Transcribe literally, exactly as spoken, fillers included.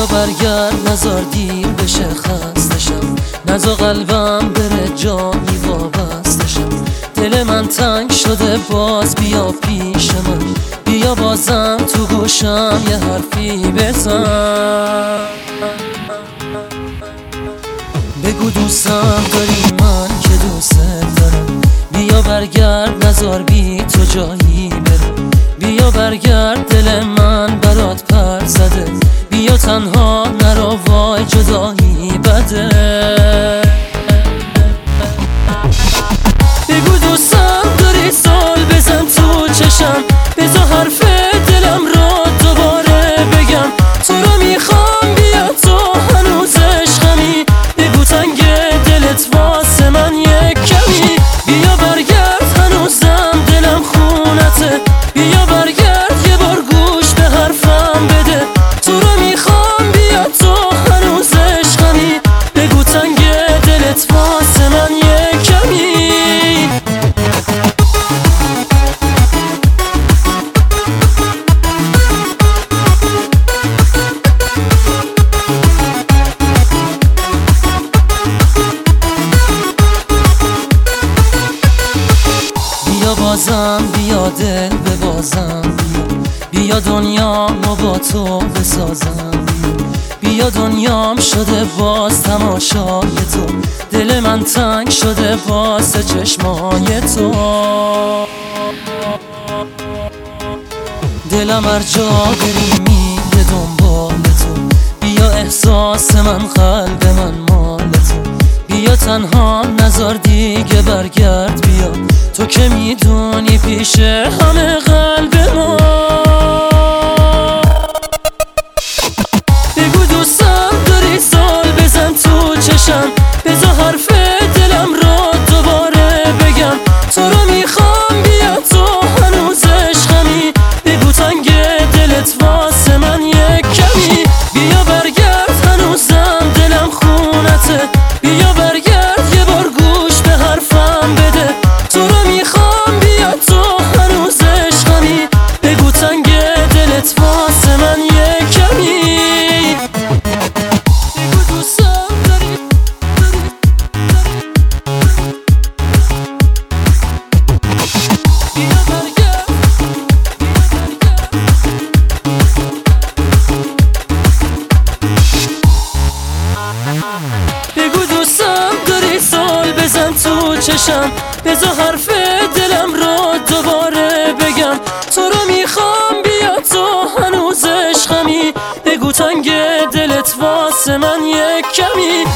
برگرد نزار دیر بشه خستشم، نزا قلبم بره جایی وابستشم. دل من تنگ شده باز بیا پیش من، بیا بازم تو گوشم یه حرفی بزن. بگو دوستم داری من که دوست دارم، بیا برگرد نزار بی تو جایی برم. بیا برگرد دل من برات پر زده، بیا تنها نرو وای جدایی بده. بگو دوستم داری سال بزن تو چشم، بذار حرف دلم رو دوباره بگم. تو رو میخوام بیا تو هنوز عشقمی، بگو تنگ دلت واسه من یک کمی. بیا برگرد هنوزم دلم خونته، بیا برگرد یه بار گوش به حرفم بده. تو رو میخوام بیا تو هنوز عشقمی، بگو تنگ دلت واسه من یک کمی. بیا بازم بیا دل به بازم، بیا بیا دنیامو با تو بسازم. بیا بیا دنیام شده باز تماشای تو، دل من تنگ شده واسه چشمای تو. دلم هر جا بری میره دنبال تو، بیا احساس من قلب من مال تو. بیا تنها نزار دیگه برگرد، بیا تو که میدونی پیش همه قلب ما. بگو دوستم داری سال بزن تو چشم، بذار حرف دلم رو دوباره بگم. تو رو میخوام بیا تو هنوز عشقمی، بگو تنگ دلت واسه من یک کمی. بیا برگرد هنوزم دلم خونته، بیا برگرد یه بار گوش به حرفم بده. تو رو میخوام بیا تو هنوز عشقمی، بگو تنگ دلت واسه من یک کمی. بگو دوستم داری بیا برگرد بگو دوستم داری سال بزن تو چشم، بذار حرف دلم رو دوباره بگم. تو رو میخوام بیا تو هنوز عشقمی، بگو تنگ دلت واسه من یک کمی.